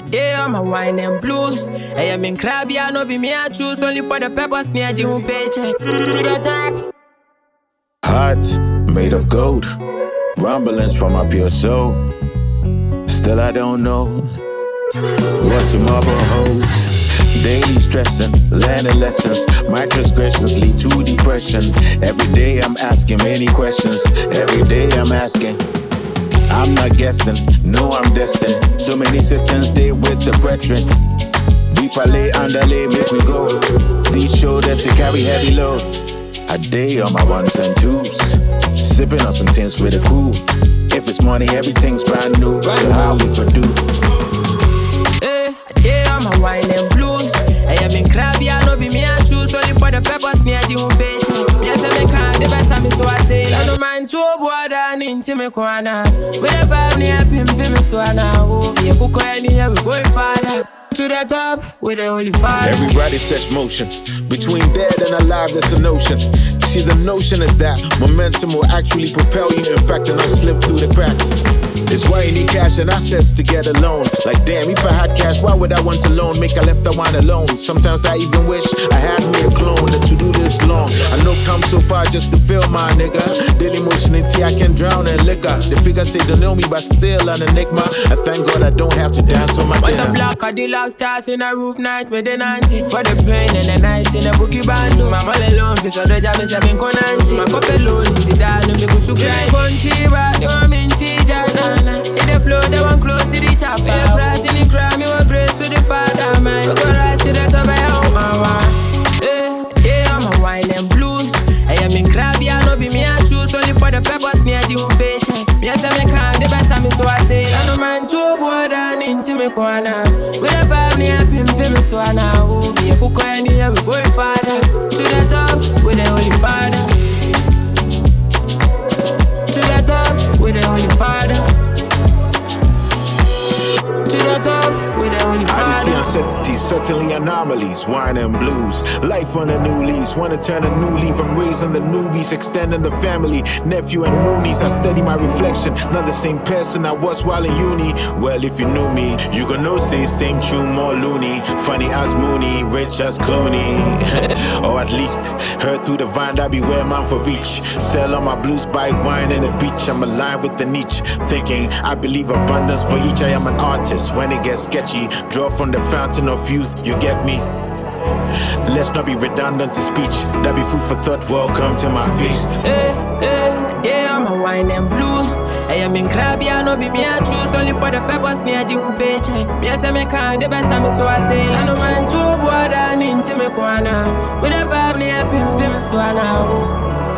day on my wine and blues. I am in crabby, I know be me, I choose only for the peppers near you paycheck. To the top. Heart made of gold, rumblings from my pure soul. Still I don't know what tomorrow holds. Daily stressing, learning lessons. My transgressions lead to depression. Every day I'm asking many questions. Every day I'm asking. I'm not guessing, no I'm destined. So many sittings day with the brethren. We parlay, underlay, make we go. These shoulders they carry heavy load. A day on my ones and twos. Sipping on some things with a cool. If it's money, everything's brand new. So how we for do? A day on my wine and blues. I am in crabby, I know be me, I choose only for the peppers near you paycheck. Yes, I make the best of me, so I say I don't mind to board and into me corner. With a vibe near pimp, me so I now. See a book or any here, we going farther. To the top with the holy fire. Everybody sets motion. Between dead and alive, there's an ocean. See, the notion is that momentum will actually propel you. In fact, and not slip through the cracks. It's why you need cash and assets to get a loan. Like damn, if I had cash, why would I want to loan? Make I left the wine alone. Sometimes I even wish I had me a clone that to do this long. I know come so far just to feel my nigga. Daily motion in tea, I can drown in liquor. The figures say they know me, but still an enigma. I thank God I don't have to dance for my dinner. What a block of the log stars in a roof night with the 90. For the pain and the night in a boogie band. Mama alone, for so the jam is a konanti. My cup alone, it's down, no me go so cry. Conti, but no I'm in tea, jana. In the floor, they want close to the top. Yeah, price in the crowd, me want grace with the father, man. We go rise to the top, I am my day on my wine and blues. I am in crabby, I know be me, I choose only for the peppers near you paycheck. Yes, I make the best of me, so I say I don't mind to board and into me corner. With a vibe near pimp, me so I now. See a book or any here, we going farther. To the top with the holy father. To the top with the holy father. To the top with the holy father. I do see uncertainties, certainly anomalies. Wine and blues, life on a new lease. Wanna turn a new leaf, I'm raising the newbies, extending the family. Nephew and Moonies, I study my reflection. Not the same person I was while in uni. Well, if you knew me, you gon' know say same tune, more loony. Funny as Mooney, rich as Clooney. Or at least, heard through the vine that be where man for reach. Sell all my blues, buy wine in the beach. I'm aligned with the niche, thinking I believe abundance for each. I am an artist. When it gets sketchy, draw from the fountain of youth, you get me? Let's not be redundant to speech. That be food for thought, welcome to my feast. Day on my wine and blues. I am in crabby, I know be me, I choose only for the peppers near you paycheck. Yes, I make the best of me, so I say I don't mind to board and into me corner. With a vibe near pimp, so I now.